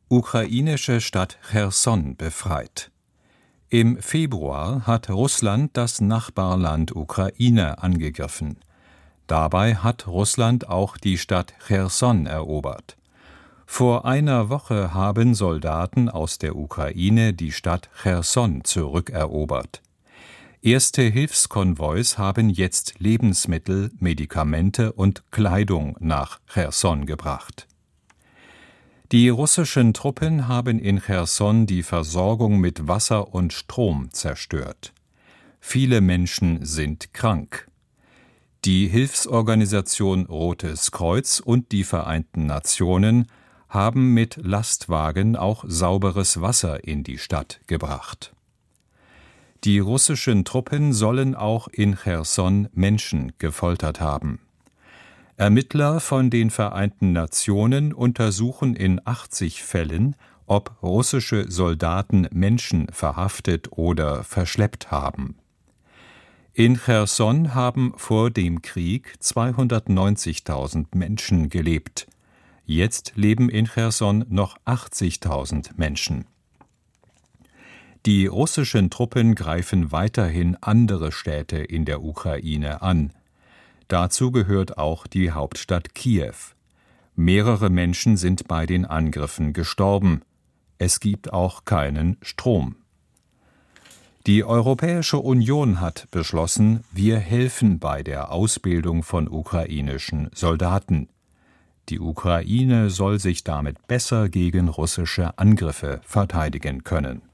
Ukrainische Stadt Cherson befreit. Im Februar hat Russland das Nachbarland Ukraine angegriffen. Dabei hat Russland auch die Stadt Cherson erobert. Vor einer Woche haben Soldaten aus der Ukraine die Stadt Cherson zurückerobert. Erste Hilfskonvois haben jetzt Lebensmittel, Medikamente und Kleidung nach Cherson gebracht. Die russischen Truppen haben in Cherson die Versorgung mit Wasser und Strom zerstört. Viele Menschen sind krank. Die Hilfsorganisation Rotes Kreuz und die Vereinten Nationen haben mit Lastwagen auch sauberes Wasser in die Stadt gebracht. Die russischen Truppen sollen auch in Cherson Menschen gefoltert haben. Ermittler von den Vereinten Nationen untersuchen in 80 Fällen, ob russische Soldaten Menschen verhaftet oder verschleppt haben. In Cherson haben vor dem Krieg 290.000 Menschen gelebt. Jetzt leben in Cherson noch 80.000 Menschen. Die russischen Truppen greifen weiterhin andere Städte in der Ukraine an. Dazu gehört auch die Hauptstadt Kiew. Mehrere Menschen sind bei den Angriffen gestorben. Es gibt auch keinen Strom. Die Europäische Union hat beschlossen, wir helfen bei der Ausbildung von ukrainischen Soldaten. Die Ukraine soll sich damit besser gegen russische Angriffe verteidigen können.